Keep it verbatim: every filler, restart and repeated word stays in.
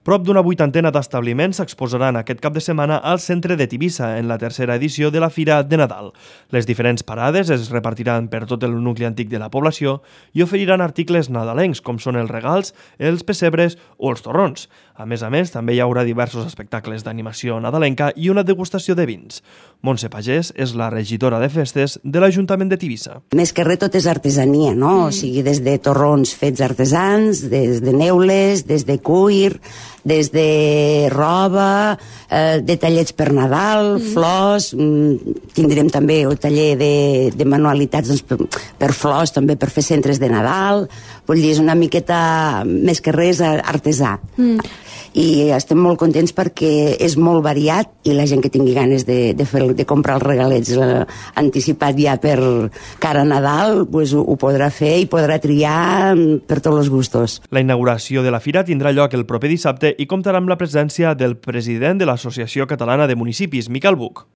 Prop d'una vuitantena d'establiments s'exposaran aquest cap de setmana al centre de Tivissa en la tercera edició de la Fira de Nadal. Les diferents parades es repartiran per tot el nucli antic de la població i oferiran articles nadalencs com són els regals, els pessebres o els torrons. A més a més, també hi haurà diversos espectacles d'animació nadalenca i una degustació de vins. Montse Pagès és la regidora de festes de l'Ajuntament de Tivissa. Més que res tot és artesania, no? Mm. O sigui, des de torrons fets artesans, des de neules, des de cuir, des de roba, eh, de tallets per Nadal, mm. flors, mm, tindrem també el taller de, de manualitats doncs, per, per flors, també per fer centres de Nadal, vull dir, és una miqueta més que res artesà. Mm. I estem molt contents perquè és molt variat i la gent que tingui ganes de, de, fer, de comprar els regalets eh, anticipat ja per cara a Nadal pues, ho, ho podrà fer i podrà triar per tots els gustos. La inauguració de la fira tindrà lloc el proper dissabte i comptarà amb la presència del president de l'Associació Catalana de Municipis, Miquel Buch.